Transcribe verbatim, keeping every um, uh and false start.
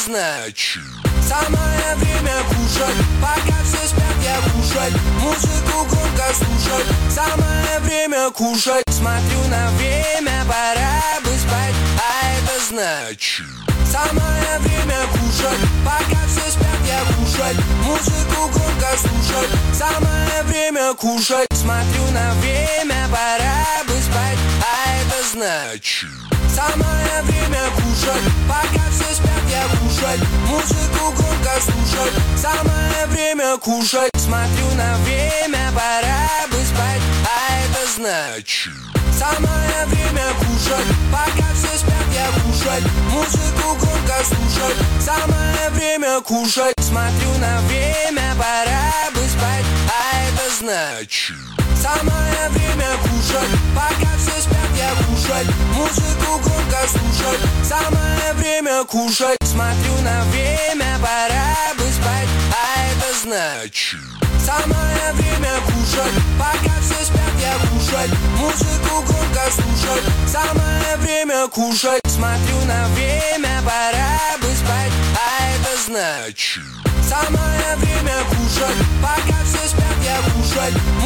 значит самое время кушать. Пока все спят, я кушать, музыку громко слушать. Самое время кушать. Смотрю на время, пора бы спать. А это значит самое время кушать. Пока все спят, я кушать, музыку громко слушать. Самое время кушать. Смотрю на время, пора бы спать. А это значит самое время кушать. Пока все спят, я кушать, музыку громко слушать. Самое время кушать. Смотрю на время, пора бы спать. А это значит самое время кушать. Пока все спят, я кушать, музыку громко слушать. Самое время кушать. Смотрю на время, пора бы спать. А это значит самое время кушать. Пока все спят, я кушать, музыку громко слушать. Самое время кушать. Смотрю на время, пора бы спать. А это значит самое время кушать. Пока все спят, я кушать, музыку громко слушать. Самое время кушать. Смотрю на время, пора бы спать. А это значит самое время кушать. Пока все спят, я кушать.